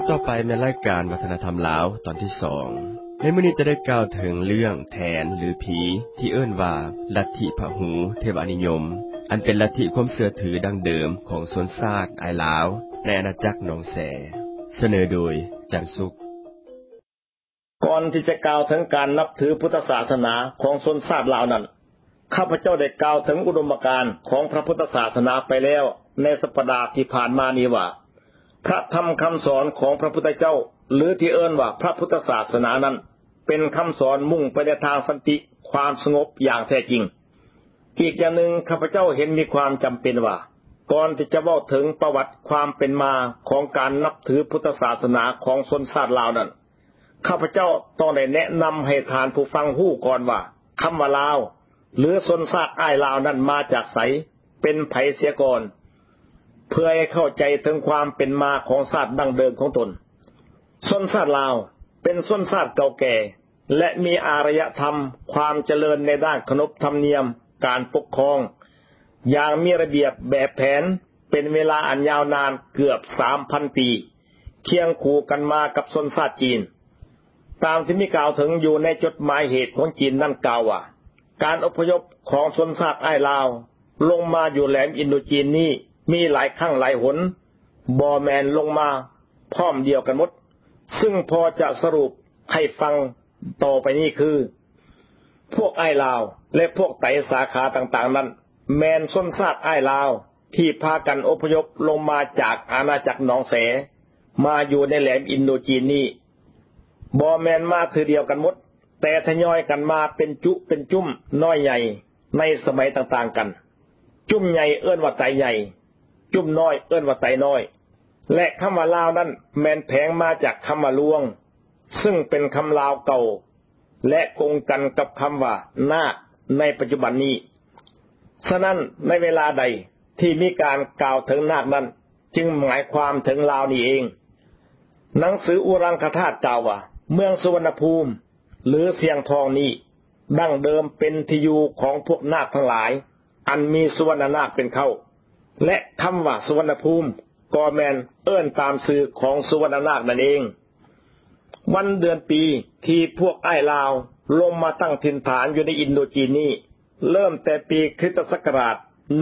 ต่อไปในรายการวัฒนธรรมลาวตอนที่2ในมื้อนี้จะได้กล่าวถึงเรื่องแทนหรือผีที่เอิ้นว่าลัทธิพหูเทวนิยมอันเป็นลัทธิความเชื่อถือดั้งเดิมของชนชาติอายลาวในอาณาจักรหนองแสเสนอโดยจันสุขก่อนที่จะกล่าวถึงการนับถือพุทธศาสนาของชนชาติลาวนั้นข้าพเจ้าได้กล่าวถึงอุดมการณ์ของพระพุทธศาสนาไปแล้วในสัปดาห์ที่ผ่านมานี้ว่าพระธรรมคำสอนของพระพุทธเจ้าหรือที่เอิ้นว่าพระพุทธศาสนานั้นเป็นคำสอนมุ่งไปในทางสันติความสงบอย่างแท้จริงอีกอย่างหนึ่งข้าพเจ้าเห็นมีความจำเป็นว่าก่อนที่จะเว้าถึงประวัติความเป็นมาของการนับถือพุทธศาสนาของชนชาติลาวนั้นข้าพเจ้าต้องได้แนะนำให้ทานผู้ฟังฮู้ก่อนว่าคำว่าลาวหรือชนชาติอ้ายลาวนั้นมาจากไสเป็นไผเสียก่อนเพื่อให้เข้าใจถึงความเป็นมาของชาติดั้งเดิมของตนชนชาติลาวเป็นชนชาติเก่าแก่และมีอารยธรรมความเจริญในด้านขนบธรรมเนียมการปกครองอย่างมีระเบียบแบบแผนเป็นเวลาอันยาวนานเกือบ 3,000 ปีเคียงคู่กันมากับชนชาติจีนตามที่มีกล่าวถึงอยู่ในจดหมายเหตุของจีนนั่นกล่าวว่าการอพยพของชนชาติอ้ายลาวลงมาอยู่แหลมอินโดจีนนี้มีหลายครั้งหลายหนบ่แม่นลงมาพร้อมเดียวกันหมดซึ่งพอจะสรุปให้ฟังต่อไปนี้คือพวกอ้ายลาวและพวกไตสาขาต่างๆนั้นแม่นชนชาติอ้ายลาวที่พากันอพยพลงมาจากอาณาจักรหนองแสมาอยู่ในแหลมอินโดจีนนี้บ่แม่นมาคือเดียวกันหมดแต่ทยอยกันมาเป็นจุเป็นจุ่มน้อยใหญ่ในสมัยต่างๆกันจุ่มใหญ่เอิ้นว่าไตใหญ่จุ่มน้อยเอิ้นว่าไตน้อยและคำว่าลาวนั้นแม่นแผงมาจากคำว่าลวงซึ่งเป็นคำลาวเก่าและกงกันกับคำว่านาคในปัจจุบันนี้ฉะนั้นในเวลาใดที่มีการกล่าวถึงนาคนั้นจึงหมายความถึงลาวนี่เองหนังสืออุรังคธาตุกล่าวว่าเมืองสุวรรณภูมิหรือเสียงทองนี้ดั้งเดิมเป็นที่อยู่ของพวกนาคทั้งหลายอันมีสุวรรณนาคเป็นเข้าและคำว่าสุวรรณภูมิก็แม่นเอิ้นตามชื่อของสุวรรณนาคนั่นเองวันเดือนปีที่พวกอ้ายลาวลงมาตั้งถิ่นฐานอยู่ในอินโดจีนนี้เริ่มแต่ปีคริสตศักราช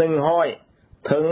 100ถึง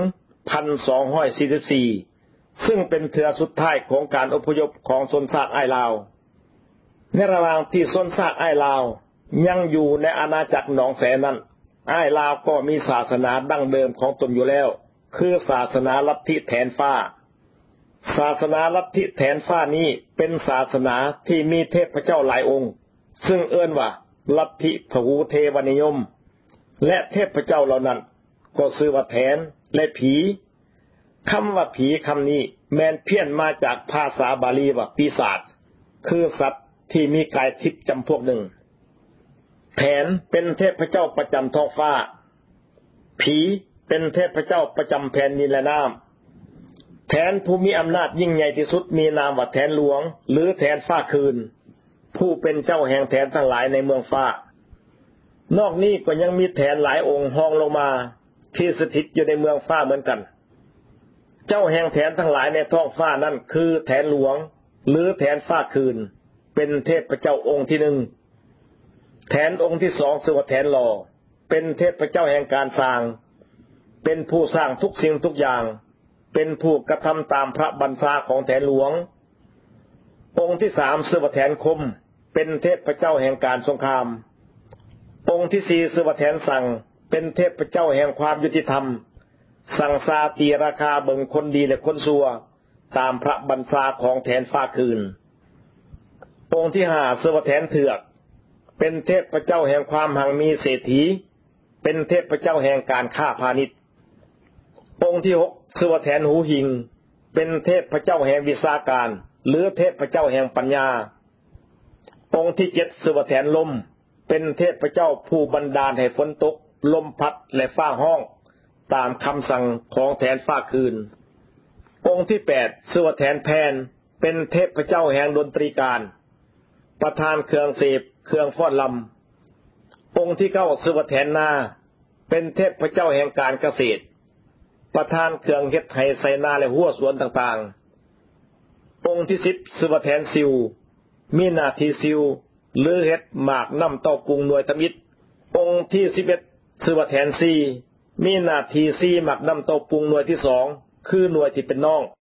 1244ซึ่งเป็นเทื่อสุดท้ายของการอพยพของชนชาติอ้ายลาวในระหว่างที่ชนชาติอ้ายลาวยังอยู่ในอาณาจักรหนองแสนั้นอ้ายลาวก็มีศาสนาดั้งเดิมของตนอยู่แล้วคือศาสนาลัทธิแทนฟ้าศาสนาลัทธิแทนฟ้านี้เป็นศาสนาที่มีเทพเจ้าหลายองค์ซึ่งเอิ้นว่าลัทธิพหูเทวนิยมและเทพเจ้าเหล่านั้นก็ชื่อว่าแทนและผีคำว่าผีคำนี้แม้นเพี้ยนมาจากภาษาบาลีว่าปีศาจคือสัตว์ที่มีกายทิพย์จำพวกหนึ่งแทนเป็นเทพเจ้าประจำท้องฟ้าผีเป็นเทพเจ้าประจำแผ่นดินและน้ำแทนผู้มีอำนาจยิ่งใหญ่ที่สุดมีนามว่าแทนหลวงหรือแทนฟ้าคืนผู้เป็นเจ้าแห่งแทนทั้งหลายในเมืองฟ้านอกนี้ก็ยังมีแทนหลายองค์ห้องลงมาที่สถิตอยู่ในเมืองฟ้าเหมือนกันเจ้าแห่งแทนทั้งหลายในท้องฟ้านั่นคือแทนหลวงหรือแทนฟ้าคืนเป็นเทพเจ้าองค์ที่หนึ่งแทนองค์ที่สองชื่อว่าแทนหล่อเป็นเทพเจ้าแห่งการสร้างเป็นผู้สร้างทุกสิ่งทุกอย่างเป็นผู้กระทำตามพระบัญชาของแทนหลวงองค์ที่สามชื่อว่าแทนคมเป็นเทพเจ้าแห่งการสงครามองค์ที่สี่ชื่อว่าแทนสั่งเป็นเทพเจ้าแห่งความยุติธรรมสั่งซาตีราคาเบิ่งคนดีและคนชั่วตามพระบัญชาของแทนฟ้าคืนองค์ที่ห้าชื่อว่าแทนเถือกเป็นเทพเจ้าแห่งความหังมีเศรษฐีเป็นเทพเจ้าแห่งการค้าพาณิชย์องค์ที่หกชื่อว่าแทนหูหิงเป็นเทพเจ้าแห่งวิชาการหรือเทพเจ้าแห่งปัญญาองค์ที่เจ็ดชื่อว่าแทนลมเป็นเทพเจ้าผู้บันดาลให้ฝนตกลมพัดและฟ้าห้องตามคำสั่งของแทนฟ้าคืนองค์ที่แปดชื่อว่าแทนแพนเป็นเทพเจ้าแห่งดนตรีการประธานเครื่องเสพเครื่องฟ้อนลำองค์ที่เก้าชื่อว่าแทนนาเป็นเทพเจ้าแห่งการเกษตรประธานเครื่องเฮ็ดไห้ไสนาและหัวสวนต่างๆองค์ที่10ชื่อว่าแทนซิวมีหน้าที่ซิวหรือเฮ็ดหมากน้ำเต้าปรุงหน่วยทมิตรองค์ที่11ชื่อว่าแทนซีมีหน้าที่ซีหมากน้ำเต้าปรุงหน่วยที่2คือหน่วยที่เป็นน้อง